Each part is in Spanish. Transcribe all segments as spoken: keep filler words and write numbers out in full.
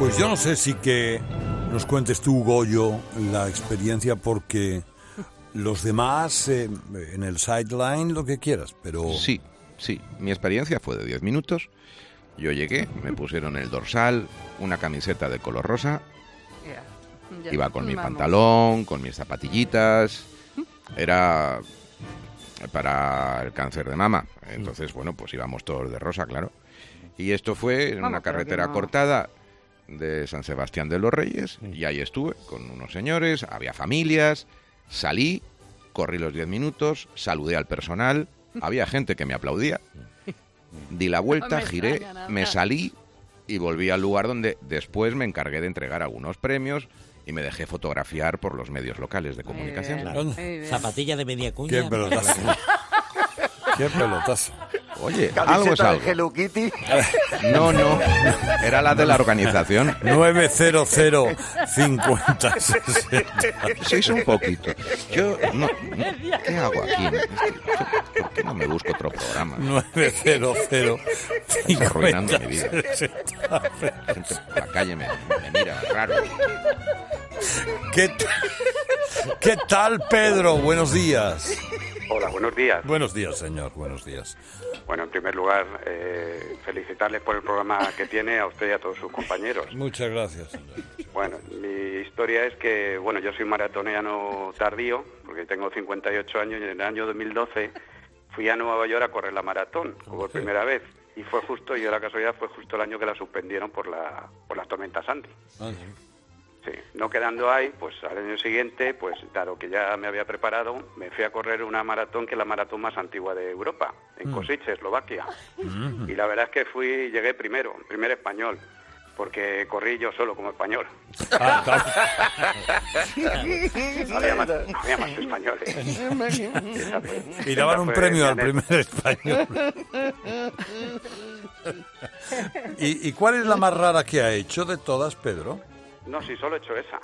Pues yo no sé si que nos cuentes tú, Goyo, la experiencia, porque los demás eh, en el sideline lo que quieras, pero... Sí, sí. Mi experiencia fue de diez minutos. Yo llegué, me pusieron el dorsal, una camiseta de color rosa. Yeah. Ya, Iba con mi vamos. pantalón, con mis zapatillitas. Era para el cáncer de mama. Entonces, bueno, pues íbamos todos de rosa, claro. Y esto fue en Vamos, una pero que carretera no. cortada de San Sebastián de los Reyes. Y ahí estuve con unos señores, había familias. Salí, corrí los diez minutos, saludé al personal. Había gente que me aplaudía. Di la vuelta, No me giré, extraña nada. me salí y volví al lugar donde después me encargué de entregar algunos premios y me dejé fotografiar por los medios locales de Muy comunicación. bien, Claro. muy bien. Zapatilla de media cuña. ¡Qué pelotazo! ¡Qué pelotazo! Oye, algo es Camiseta algo. de Hello Kitty. No, no, era la de la organización. nueve cero cero cincuenta sesenta. Sois un poquito. Yo, no, no, ¿qué hago aquí? Es que, ¿por qué no me busco otro programa? nueve cero cero Estás arruinando mi vida. cincuenta. La gente por la calle me, me mira raro. ¿Qué, t- ¿Qué tal, Pedro? Buenos días. Hola, buenos días. Buenos días, señor. Buenos días. Bueno, en primer lugar, eh, felicitarles por el programa que tiene, a usted y a todos sus compañeros. Muchas gracias, señor. Bueno, mi historia es que, bueno, yo soy maratoniano tardío, porque tengo cincuenta y ocho años, y en el año dos mil doce fui a Nueva York a correr la maratón, por primera vez. Y fue justo, y yo la casualidad, fue justo el año que la suspendieron por la por las tormentas Sandy. Ah, Sí, no quedando ahí, pues al año siguiente, pues dado que ya me había preparado, me fui a correr una maratón que es la maratón más antigua de Europa, en Košice, Eslovaquia. Y la verdad es que fui, llegué primero, primer español, porque corrí yo solo como español. Ah, claro. No había más, no había más españoles. Y daban un Fue premio mi al anécdota. primer español. ¿Y, ¿Y cuál es la más rara que ha hecho de todas, Pedro? No, sí, solo he hecho esa.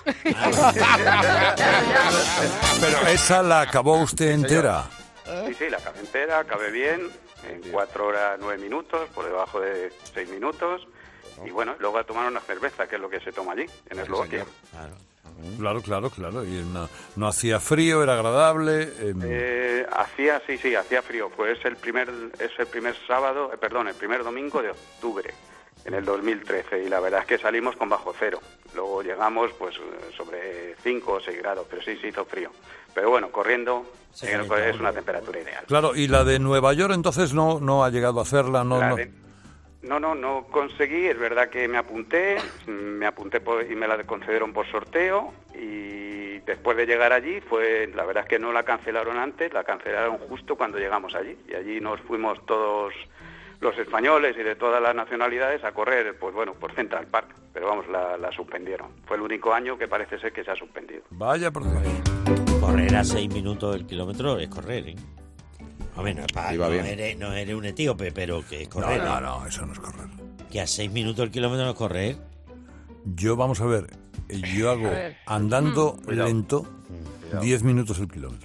Pero esa la acabó usted entera. Sí, sí, la acabé entera, acabé bien, en cuatro horas nueve minutos, por debajo de seis minutos. Y bueno, luego a tomar una cerveza, que es lo que se toma allí, en Eslovaquia. Claro, claro, claro. Y no, no hacía frío, era agradable. eh, Eh, hacía, sí, sí, hacía frío. Pues es el primer, es el primer sábado, eh, perdón, el primer domingo de octubre, en el dos mil trece. Y la verdad es que salimos con bajo cero. Luego llegamos, pues, eh, sobre cinco o seis grados, pero sí se hizo frío. Pero bueno, corriendo Se eh, calentó, es una ¿no? temperatura ideal. Claro, y la de Nueva York entonces no, no ha llegado a hacerla. No, La no. de- No, no, no conseguí, es verdad que me apunté, me apunté por- y me la concedieron por sorteo, y después de llegar allí, fue, la verdad es que no la cancelaron antes, la cancelaron justo cuando llegamos allí, y allí nos fuimos todos los españoles y de todas las nacionalidades a correr, pues bueno, por Central Park, pero vamos, la, la suspendieron. Fue el único año que parece ser que se ha suspendido. Vaya, por Dios. Correr a seis minutos el kilómetro es correr, ¿eh? Hombre, no, es pa- Iba no bien. eres, no eres un etíope, pero que es No, correr. no, ¿eh? no, eso no es correr. Que a seis minutos el kilómetro no es correr. Yo, vamos a ver, yo hago ver. andando Cuidado. lento diez minutos el kilómetro.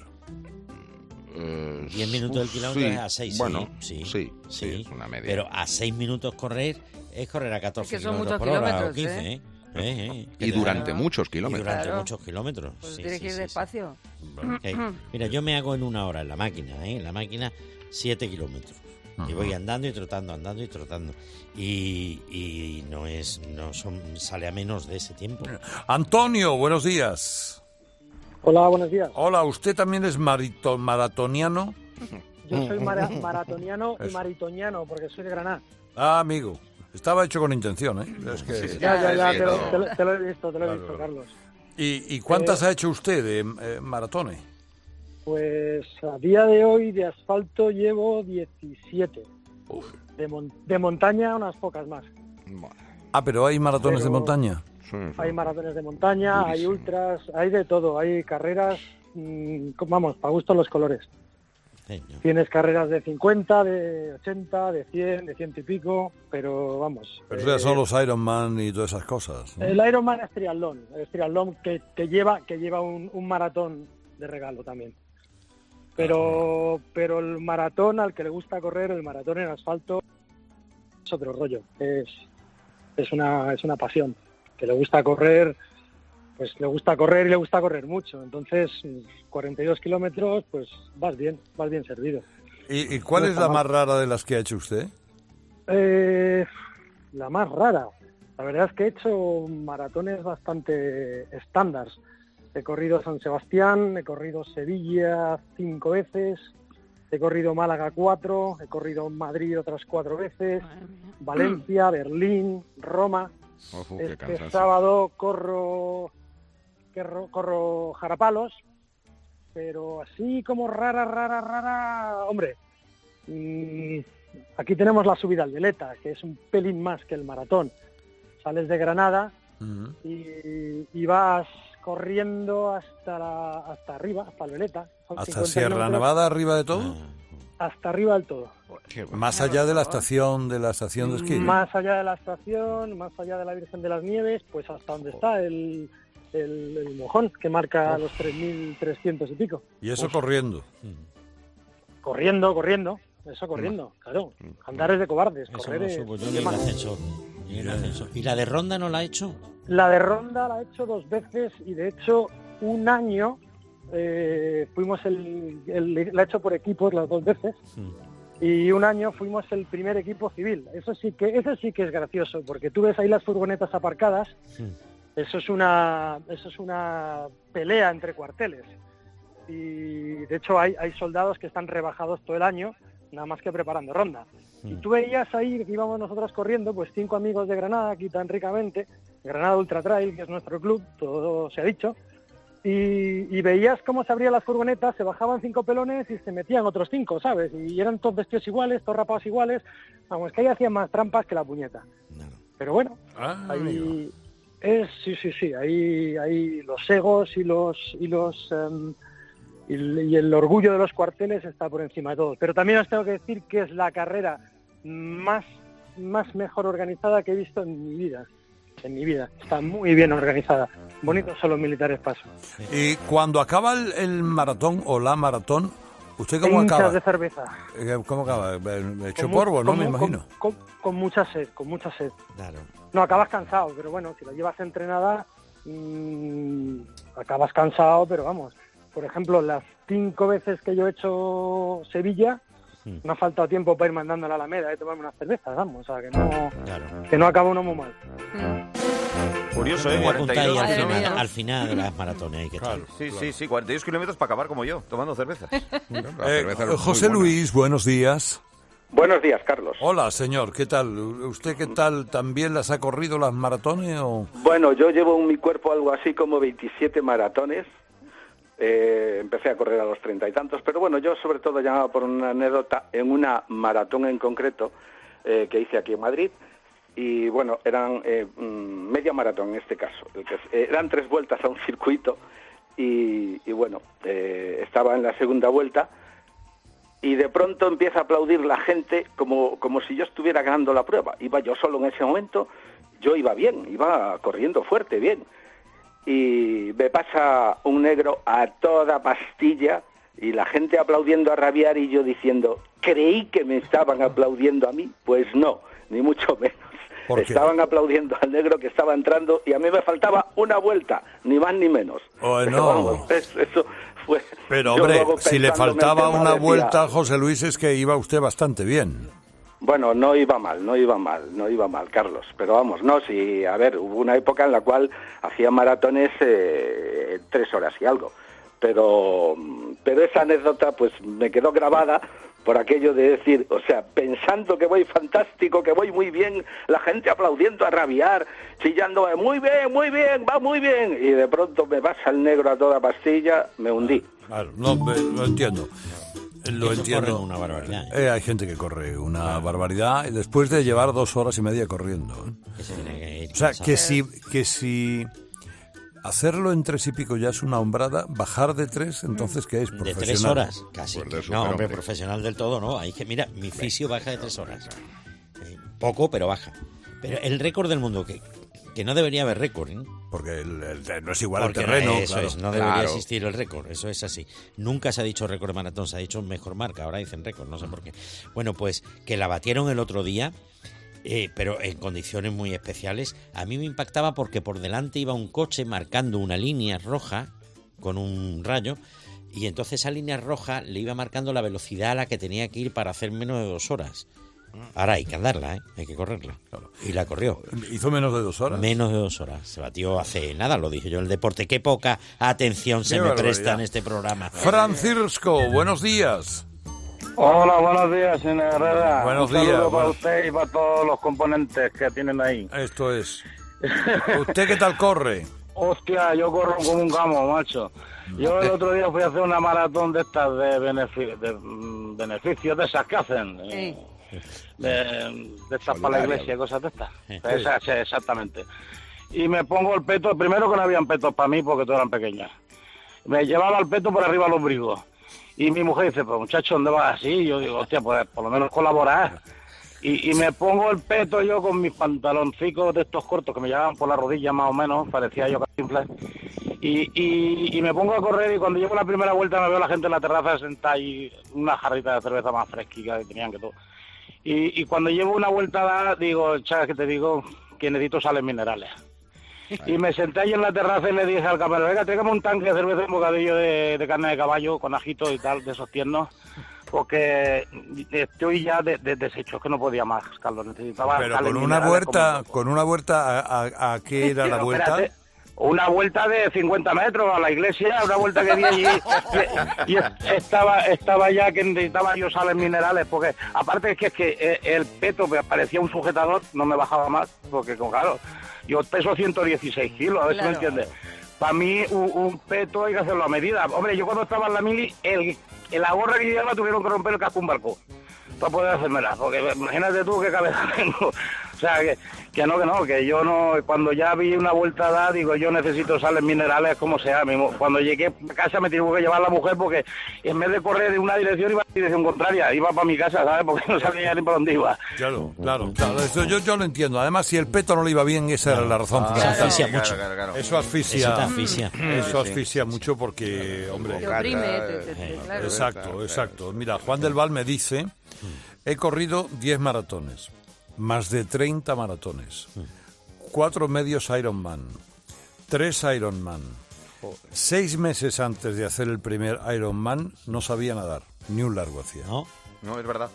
Eh, Diez minutos el kilómetro sí, es a seis, bueno, sí. sí, sí, es una media. Pero a seis minutos correr es correr a catorce Es que son kilómetros muchos por hora o kilómetros, quince, ¿eh? Eh, eh, que Y te durante da- muchos y kilómetros. durante Claro. muchos kilómetros. Pues Sí, tienes sí, que ir sí, sí. despacio. Ok. Mira, yo me hago en una hora en la máquina, ¿eh? En la máquina siete kilómetros. Y voy andando y trotando, andando y trotando. Y, y no es, no son, sale a menos de ese tiempo. Antonio, buenos días. Hola, buenos días. Hola, ¿usted también es marito- maratoniano? Yo soy mara- maratoniano y Eso. maritoniano porque soy de Granada. Ah, amigo. Estaba hecho con intención, ¿eh? Es que- Sí. Ya, ya, ya, sí, te, lo, no. te lo- te lo he visto, te lo he Claro, visto, claro. Carlos. ¿Y, y cuántas Eh, ha hecho usted de eh, maratones? Pues a día de hoy de asfalto llevo diecisiete. De, mon- de montaña unas pocas más. Ah, pero hay maratones pero- de montaña. Sí, sí. Hay maratones de montaña, hay Durísimo. ultras, hay de todo. Hay carreras, mm, vamos, para gusto los colores. Sí, ¿no? Tienes carreras de cincuenta, de ochenta, de cien, de ciento y pico, pero vamos. Pero eso ya eh, son los Ironman y todas esas cosas, ¿no? El Ironman es triatlón, es triatlón que, que lleva que lleva un, un maratón de regalo también. Pero pero el maratón al que le gusta correr, el maratón en asfalto es otro rollo, es es una es una pasión. que le gusta correr, pues le gusta correr y le gusta correr mucho. Entonces, cuarenta y dos kilómetros, pues vas bien, vas bien servido. ¿Y, y cuál No es está la mal. más rara de las que ha hecho usted? Eh, la más rara. La verdad es que he hecho maratones bastante estándar. He corrido San Sebastián, he corrido Sevilla cinco veces, he corrido Málaga cuatro, he corrido Madrid otras cuatro veces, Madre mía. Valencia, Berlín, Roma. Ojo, qué Este cansancio. sábado corro, corro, corro Jarapalos, pero así como rara, rara, rara, hombre, mmm, aquí tenemos la subida al Veleta, que es un pelín más que el maratón. Sales de Granada Ujú. y, y vas corriendo hasta la, hasta arriba, hasta el Veleta. Son ¿Hasta cincuenta Sierra kilómetros, Nevada arriba de todo? Ah, hasta arriba del todo. Qué bueno. Más allá de la estación de la estación de esquí. Más allá de la estación, más allá de la Virgen de las Nieves, pues hasta donde está el, el, el mojón, que marca los tres mil trescientos y pico. Y eso corriendo. Corriendo, corriendo, eso corriendo, claro. Andar es de cobardes, eso correr no es supo yo de ni el más. ascensor. Ni el ascensor. ¿Y la de Ronda no la ha hecho? La de Ronda la he hecho dos veces y de hecho un año eh, fuimos el, el- la he hecho por equipos las dos veces. Y un año fuimos el primer equipo civil. Eso sí que, eso sí que es gracioso, porque tú ves ahí las furgonetas aparcadas. Sí. Eso es una, eso es una pelea entre cuarteles. Y de hecho hay, hay soldados que están rebajados todo el año, nada más que preparando ronda. Y tú veías ahí que íbamos nosotros corriendo, pues cinco amigos de Granada, aquí tan ricamente, Granada Ultra Trail, que es nuestro club, todo se ha dicho. Y, y veías cómo se abrían las furgonetas, se bajaban cinco pelones y se metían otros cinco, ¿sabes? Y eran todos vestidos iguales, todos rapados iguales. Vamos, que ahí hacían más trampas que la puñeta. Pero bueno, Ah, ahí es, sí, sí, sí, ahí, ahí los egos y los y los em, y, el- y el orgullo de los cuarteles está por encima de todo. Pero también os tengo que decir que es la carrera más, más mejor organizada que he visto en mi vida. En mi vida. Está muy bien organizada. Bonitos son los militares paso. Y cuando acaba el, el maratón o la maratón, ¿usted cómo Hinchas acaba? de cerveza. Eh, ¿Cómo acaba? Eh, Hecho Con mu- polvo, ¿no? con Me mu- imagino. Con, con- con mucha sed, con mucha sed. Claro. No, acabas cansado, pero bueno, si la llevas entrenada, mmm, acabas cansado, pero vamos. Por ejemplo, las cinco veces que yo he hecho Sevilla, Mm. me ha faltado tiempo para ir mandando a la Alameda y tomarme unas cervezas, vamos. O sea, que no, Claro. que no acaba uno muy mal. Curioso, Me ¿eh? voy a apuntar ahí al Madre final, mía. al final de las maratones. Ahí que tal. Sí, sí, sí, cuarenta y dos kilómetros para acabar como yo, tomando cervezas. La Eh, cerveza es muy José buena. Luis, buenos días. Buenos días, Carlos. Hola, señor, ¿qué tal? ¿Usted qué tal? ¿También las ha corrido las maratones o...? Bueno, yo llevo en mi cuerpo algo así como veintisiete maratones. Eh, empecé a correr a los treinta y tantos, pero bueno, yo sobre todo llamaba por una anécdota en una maratón en concreto eh, que hice aquí en Madrid. Y bueno, eran eh, mm, media maratón en este caso. El que, eh, eran tres vueltas a un circuito y, y bueno, eh, estaba en la segunda vuelta y de pronto empieza a aplaudir la gente como, como si yo estuviera ganando la prueba. Iba yo solo en ese momento, yo iba bien, iba corriendo fuerte, bien. Y me pasa un negro a toda pastilla y la gente aplaudiendo a rabiar y yo diciendo, creí que me estaban aplaudiendo a mí. Pues no, ni mucho menos. ¿Por qué? Estaban aplaudiendo al negro que estaba entrando y a mí me faltaba una vuelta, ni más ni menos. Oh, Pero no. vamos, es- eso fue... Pero yo hombre, luego si le pensándome el faltaba tema una decía, vuelta, José Luis, es que iba usted bastante bien. Bueno, no iba mal, no iba mal, no iba mal, Carlos. Pero vamos, no, sí, a ver, hubo una época en la cual hacía maratones eh, tres horas y algo. Pero, pero esa anécdota pues me quedó grabada por aquello de decir, o sea, pensando que voy fantástico, que voy muy bien, la gente aplaudiendo a rabiar, chillando, muy bien, muy bien, va muy bien. Y de pronto me pasa el negro a toda pastilla, me hundí. Claro, no, eh, lo entiendo. Lo Eso entiendo. corre una barbaridad, ¿eh? Eh, hay gente que corre una barbaridad y después de llevar dos horas y media corriendo. ¿eh? Que se tiene que ir O sea, pasando. que si, que si hacerlo en tres y pico ya es una hombrada, bajar de tres, entonces ¿qué es? De Profesional. tres horas, casi. Pues de no, superhombre. hombre, profesional del todo, no. Hay que, mira, mi fisio baja de tres horas. Eh, poco, pero baja. Pero el récord del mundo, que, que no debería haber récord, ¿eh? Porque el- el- no es igual Porque el terreno. no, eso claro. es, no debería Claro. existir el récord, eso es así. Nunca se ha dicho récord de maratón, se ha dicho mejor marca, ahora dicen récord, no sé por qué. Bueno, pues que la batieron el otro día, eh, pero en condiciones muy especiales. A mí me impactaba porque por delante iba un coche marcando una línea roja con un rayo, y entonces esa línea roja le iba marcando la velocidad a la que tenía que ir para hacer menos de dos horas. Ahora hay que andarla, ¿eh? Hay que correrla. Claro. Y la corrió. ¿Hizo menos de dos horas? Menos de dos horas. Se batió hace nada, lo dije yo en el deporte. Qué poca atención se Qué me barbaridad. presta en este programa. Francisco, buenos días. Hola, buenos días, señor Herrera. Buenos Un saludo días, para bueno. usted y para todos los componentes que tienen ahí. Esto es. ¿Usted qué tal corre? Hostia, yo corro como un gamo, macho. Yo el otro día fui a hacer una maratón de estas de, benefi- de mm, beneficios, de esas que hacen. eh, De, de estas para la iglesia y cosas de estas. Sí. Esas, sí, exactamente. Y me pongo el peto, primero que no habían petos para mí porque todos eran pequeñas. Me llevaba el peto por arriba al ombligo. Y mi mujer dice, pues muchacho, ¿dónde vas así? Y yo digo, hostia, pues por lo menos colaborar. Y, y me pongo el peto yo con mis pantaloncicos de estos cortos que me llevaban por la rodilla más o menos, parecía yo Cantinflas. Y, y, y me pongo a correr y cuando llego la primera vuelta me veo a la gente en la terraza sentada y una jarrita de cerveza más fresquita que tenían que todo. Y, y cuando llevo una vuelta dada, digo, chaval, que te digo que necesito sales minerales. Y me senté ahí en la terraza y le dije al camarero, venga, tráigame un tanque de cerveza y un bocadillo de, de carne de caballo con ajito y tal, de esos tiernos, porque estoy ya de, de, deshecho, que no podía más, Carlos, necesitaba Pero sales con una minerales vuelta, como- con una vuelta, ¿a, a, a qué era la Pero vuelta? espérate, una vuelta de cincuenta metros a la iglesia, una vuelta que di allí y, y estaba estaba ya que necesitaba yo sales minerales, porque aparte es que, es que el peto me parecía un sujetador, no me bajaba más, porque claro, yo peso ciento dieciséis kilos, a ver Claro. si me entiendes. Para mí un, un peto hay que hacerlo a medida. Hombre, yo cuando estaba en la mili, el, el la gorra que llevaba tuvieron que romper el casco un barco para poder hacérmela, porque imagínate tú qué cabeza tengo. O sea, que, que no, que no, que yo no, cuando ya vi una vuelta dada, digo, yo necesito sales minerales como sea. Mismo. Cuando llegué a casa me tuve que llevar la mujer porque en vez de correr en una dirección iba en dirección contraria, iba para mi casa, ¿sabes? Porque no sabía ni por dónde iba. Claro, claro, claro. Eso yo, yo lo entiendo. Además, si el peto no le iba bien, esa era la razón Eso fundamental. asfixia mucho. Claro, claro, claro. Eso asfixia. Eso te asfixia. Eso asfixia mucho porque, hombre. Te oprime, te- te- te- claro. Exacto, exacto. Mira, Juan del Val me dice, he corrido diez maratones, más de treinta maratones, cuatro medios Ironman, tres Ironman. Seis meses antes de hacer el primer Ironman no sabía nadar, ni un largo hacía. ¿No? No, es verdad.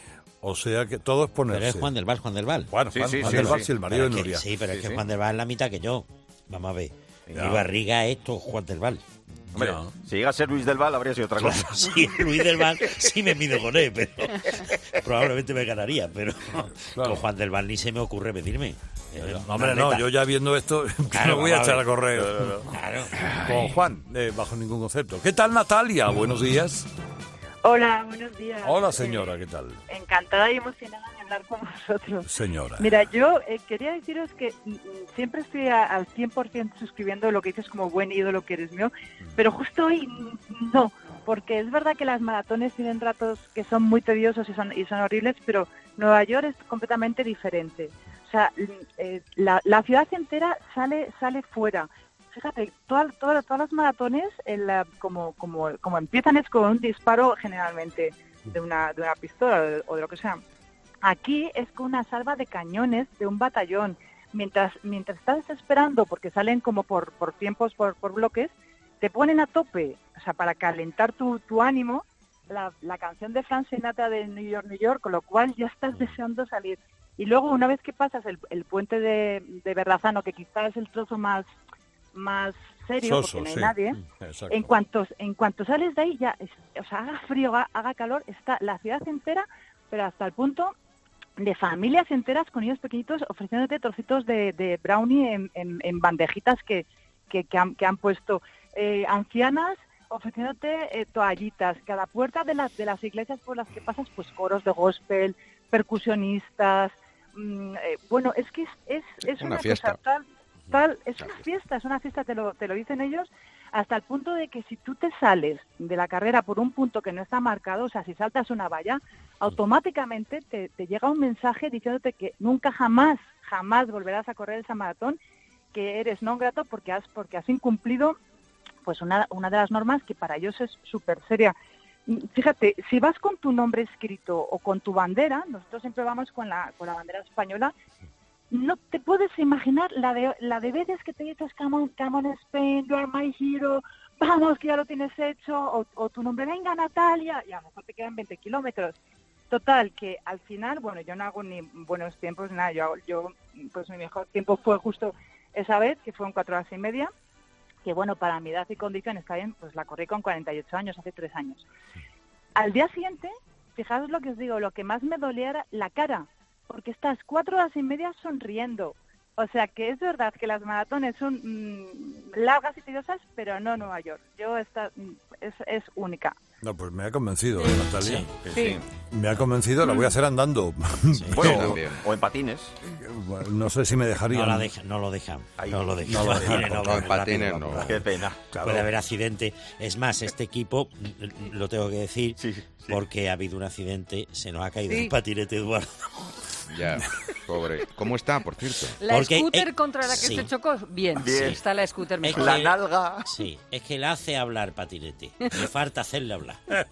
O sea que todo es ponerse. Pero es Juan del Val, Juan del Val. Bueno, Sí, Juan, sí, Juan sí, del sí. Val, sí, el marido Pero de es que- Nuria. sí, pero es Sí, que sí. Juan del Val es la mitad que yo. Vamos a ver. Ya. Mi barriga es esto, Juan del Val. Hombre, Ya. si llega a ser Luis del Val habría sido otra cosa. Sí, Luis del Val sí me mido con él, pero probablemente me ganaría, pero Claro. con Juan del Val ni se me ocurre medirme. Eh, No, hombre, una no, meta. yo ya viendo esto, Claro, no voy a vamos a echar ver. a correr Claro. con Juan, eh, bajo ningún concepto. ¿Qué tal, Natalia? Buenos días. Hola, buenos días. Hola, señora, ¿qué tal? Eh, encantada y emocionada de hablar con vosotros. Señora. Mira, yo eh, quería deciros que mm, siempre estoy a- al cien por ciento suscribiendo lo que dices como buen ídolo que eres mío, pero justo hoy mm, no, porque es verdad que las maratones tienen ratos que son muy tediosos y son, y son horribles, pero Nueva York es completamente diferente. O sea, mm, eh, la, la ciudad entera sale sale fuera. Fíjate, todas, todas, todas las maratones, en la- como, como, como empiezan es con un disparo generalmente de una, de una pistola o de, o de lo que sea. Aquí es con una salva de cañones de un batallón. Mientras mientras estás esperando, porque salen como por, por tiempos, por, por bloques, te ponen a tope, o sea, para calentar tu, tu ánimo, la, la canción de Frank Sinatra de New York, New York, con lo cual ya estás deseando salir. Y luego, una vez que pasas el, el puente de, de Berrazano, que quizás es el trozo más más serio, Soso, porque no hay sí. nadie, Exacto. en cuanto en cuanto sales de ahí ya, es- o sea, haga frío, haga, haga calor, está la ciudad entera, pero hasta el punto de familias enteras con niños pequeñitos ofreciéndote trocitos de, de brownie en, en- en bandejitas que, que, que han, que han puesto, eh, ancianas ofreciéndote eh, toallitas, cada puerta de las de las iglesias por las que pasas, pues coros de gospel, percusionistas, mm, eh, bueno, es que es, es, es Una una, fiesta. cosa tal, tal, es una fiesta, es una fiesta, te lo, te lo dicen ellos, hasta el punto de que si tú te sales de la carrera por un punto que no está marcado, o sea, si saltas una valla, automáticamente te, te llega un mensaje diciéndote que nunca jamás, jamás volverás a correr esa maratón, que eres no grato porque has, porque has incumplido pues una, una de las normas que para ellos es súper seria. fíjate, si vas con tu nombre escrito o con tu bandera, nosotros siempre vamos con la, con la bandera española, no te puedes imaginar la de, la de veces que te dices, come on, come on Spain, you are my hero, vamos, que ya lo tienes hecho, o, o tu nombre, venga Natalia, y a lo mejor te quedan veinte kilómetros. Total, que al final, bueno, yo no hago ni buenos tiempos, nada, yo, yo pues mi mejor tiempo fue justo esa vez, que fueron cuatro horas y media, que bueno, para mi edad y condición está bien, pues la corrí con cuarenta y ocho años, hace tres años. Al día siguiente, fijaos lo que os digo, lo que más me dolía era la cara, porque estás cuatro horas y media sonriendo. O sea que es verdad que las maratones son mmm, largas y tediosas, pero no Nueva York. Yo esta es, es única. No, pues me ha convencido, ¿eh, Natalia? Sí, sí. Me ha convencido, la voy a hacer andando. Sí. Bueno, o en patines. Bueno, no sé si me dejarían. No, la deja, no lo dejan. Ahí, no lo dejan. no lo dejan. No, No, en patines no. Qué pena. Claro. Puede haber accidente. Es más, este equipo, lo tengo que decir, Sí, sí. porque ha habido un accidente, se nos ha caído Sí. el patinete Eduardo. Ya, pobre. ¿Cómo está, por cierto? La Porque, scooter eh, contra la que sí. se chocó, bien. Bien. Está la scooter mejor. Es La que- nalga. Sí, es que le hace hablar patinete. Le falta hacerle hablar.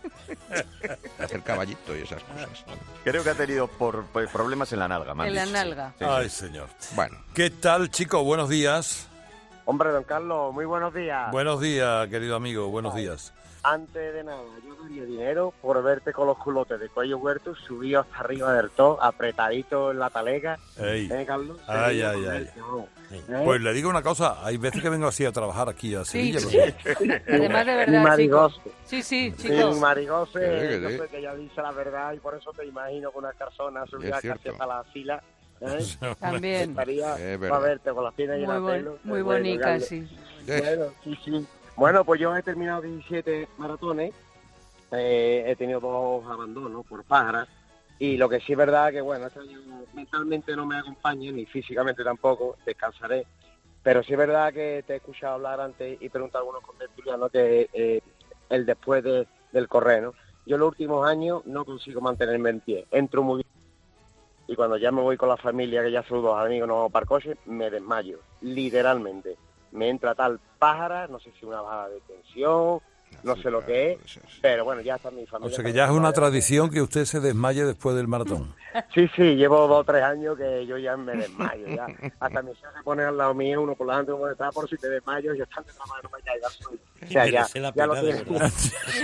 Hacer caballito y esas cosas. Creo que ha tenido por, por problemas en la nalga. me han En la dicho. nalga. Sí, sí. Ay, señor. Bueno, ¿Qué tal, chico? Buenos días. Hombre, don Carlos, muy buenos días. Buenos días, querido amigo. Buenos días. Antes de nada, yo daría dinero por verte con los culotes de cuello huerto subido hasta arriba del todo, apretadito en la talega. Ey. ¿Eh, Carlos? Ay, Te digo, ay, con ay. él, no. Sí. ¿Eh? Pues le digo una cosa, hay veces que vengo así a trabajar aquí a Sí, Sevilla. sí. pero- Además de Un verdad, chicos. marigoso. Sí, sí, Sí, chicos. un marigoso, Sí, que yo sí. sé que ya dice la verdad y por eso te imagino con una persona subida Es cierto. casi hasta la fila. ¿eh? También. Estaría Es para verdad. verte con las piernas Muy, llenas de bon- pelo. muy Bueno, bonita, Carlos. sí. eh, Bueno, sí, sí. Bueno, pues yo he terminado diecisiete maratones, eh, he tenido dos abandonos por pájaras, y lo que sí es verdad que, bueno, este año mentalmente no me acompaña, ni físicamente tampoco, descansaré, pero sí es verdad que te he escuchado hablar antes y preguntar a algunos contertulianos que eh, el después de, del correr, ¿no? Yo los últimos años no consigo mantenerme en pie, entro muy bien, y cuando ya me voy con la familia, que ya saludo a los amigos, no vamos para el coche, me desmayo, literalmente. Me entra tal pájara, no sé si una baja de tensión, no sé lo que es, Pues es- pero bueno, ya está mi O familia. sea que ya es una tradición que usted se desmaye después del maratón. Sí, sí, llevo dos o tres años que yo ya me desmayo, ya. Hasta mi hija se pone al lado mío, uno por delante, uno por detrás, por si te desmayo, yo estando en la mano, no me caiga al suelo. O sea, ya, Merece la ya lo pena, de tienes. verdad.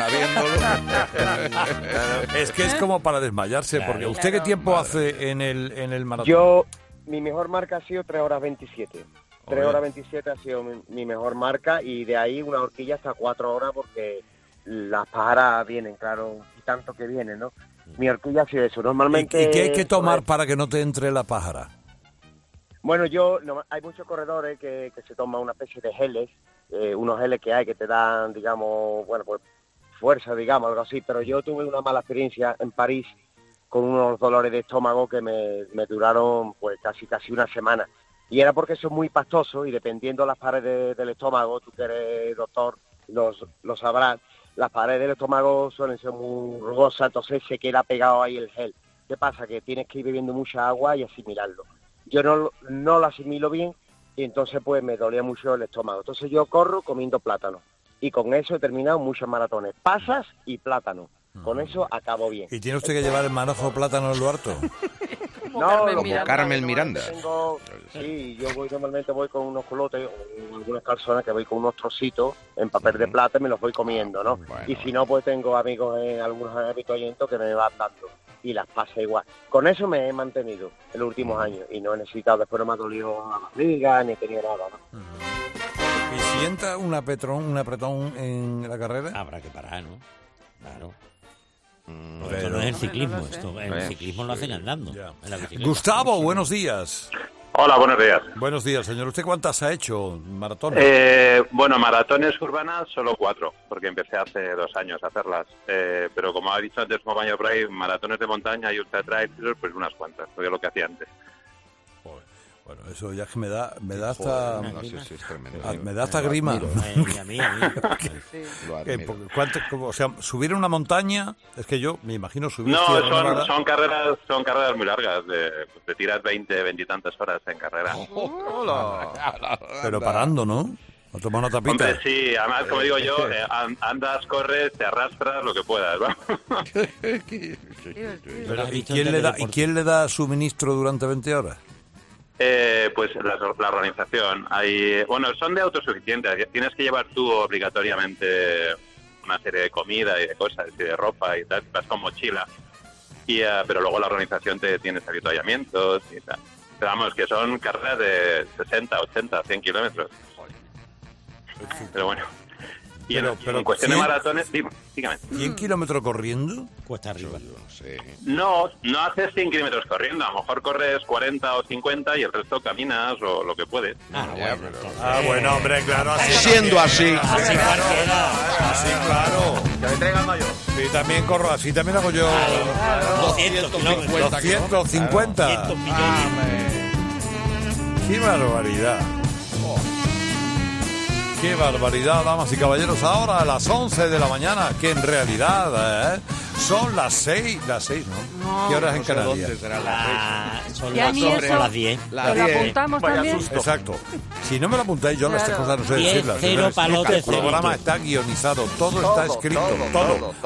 Sabiéndolo. Es que es como para desmayarse, Claro. porque ¿usted qué Claro. tiempo hace en el, en el maratón? Yo, mi mejor marca ha sido tres horas veintisiete. tres Oye. horas veintisiete ha sido mi, mi mejor marca, y de ahí una horquilla hasta cuatro horas porque las pájaras vienen, claro, y tanto que vienen, ¿no? Mi horquilla ha sido eso. ¿Y, Normalmente... y qué hay que tomar correr- para que no te entre la pájara? Bueno, yo, no- hay muchos corredores que, que se toman una especie de geles, eh, unos geles que hay que te dan, digamos, bueno, pues fuerza, digamos, algo así, pero yo tuve una mala experiencia en París con unos dolores de estómago que me, me duraron pues casi casi una semana. Y era porque son muy pastosos y dependiendo las paredes del estómago, tú que eres doctor, los, lo sabrás, las paredes del estómago suelen ser muy rugosas, entonces se queda pegado ahí el gel. ¿Qué pasa? Que tienes que ir bebiendo mucha agua y asimilarlo. Yo no, lo- no lo asimilo bien y entonces pues me dolía mucho el estómago. Entonces yo corro comiendo plátano y con eso he terminado muchos maratones. Pasas y plátano. Con eso acabo bien. ¿Y tiene usted que llevar el manojo de plátano en lo harto? Como No, Carmen lo- Miranda. Carmen Miranda. Tengo, sí, yo voy normalmente voy con unos culotes o algunas calzonas que voy con unos trocitos en papel de plata y me los voy comiendo, ¿no? Bueno, y si no, pues tengo amigos en algunos hábitos oyentes que me van dando y las pasa igual. Con eso me he mantenido en los últimos años y no he necesitado, después no me ha dolido la barriga ni he tenido nada, ¿no? ¿Y si entra un apretón, un apretón en la carrera? Habrá que parar, ¿no? Claro. Mm, Porque esto Pero- no es el Hombre, ciclismo, no lo sé. esto, el Eh, ciclismo lo hacen andando. Ya. en la bicicleta. Gustavo, buenos días. Hola, buenos días. Buenos días, señor. ¿Usted cuántas ha hecho maratones? Eh, bueno, maratones urbanas solo cuatro, porque empecé hace dos años a hacerlas. Eh, pero como ha dicho antes un compañero por ahí, maratones de montaña y ultra trail, pues unas cuantas, porque es lo que hacía antes. Joder. Bueno, eso ya es que me da, me da hasta, Joder, no, sí, sí, es tremendo. ah, me da hasta Lo grima. admiro, Ay, a mí, a mí. Sí. lo Eh, admiro. porque ¿cuánto- cómo- o sea, subir una montaña, es que yo me imagino subir No, Sierra son, Nevada. son carreras son carreras muy largas, de, te tiras veinte, veinte y tantas horas en carrera. Pero parando, ¿no? ¿O tomar una tapita? Hombre, sí, además, como digo yo, eh, andas, corres, te arrastras, lo que puedas, ¿no? Pero, ¿y, quién le da, ¿Y quién le da suministro durante veinte horas? Eh, pues la, la organización. Hay, bueno, son de autosuficientes. Tienes que llevar tú obligatoriamente una serie de comida y de cosas, y de ropa y tal. Vas con mochila. Y, uh, pero luego la organización te tienes avituallamientos y tal. Pero vamos, que son carreras de sesenta, ochenta, cien kilómetros. Pero bueno. Y pero, en, pero en cuestión cien, de maratones, sí, dígame. ¿cien kilómetros corriendo? Cuesta arriba. No sé. No, no haces cien kilómetros corriendo. A lo mejor corres cuarenta o cincuenta y el resto caminas o lo que puedes. Ah, Ya, bueno, pero- Ah, bueno, hombre, claro. Así Siendo así. Así cualquiera. Así, claro. Que me traiga el mayor. Sí, también corro así, también hago yo doscientos kilómetros. doscientos cincuenta. doscientos millones. ¡Qué barbaridad! ¡Qué barbaridad, damas y caballeros! Ahora a las once de la mañana, que en realidad ¿eh? son las seis, las seis, ¿no? No. ¿Qué horas en No sé Canarias? dónde serán las seis. Ah, son Ya las ni sobre eso. las diez. Las ¿Te lo diez. apuntamos Vaya también? susto. Exacto. Si no me lo apuntáis yo, las Claro. cosas no sé Diez, decirlas. cero, señores. palote, El programa cero. está guionizado, todo, Todo, está escrito, todo, todo. todo.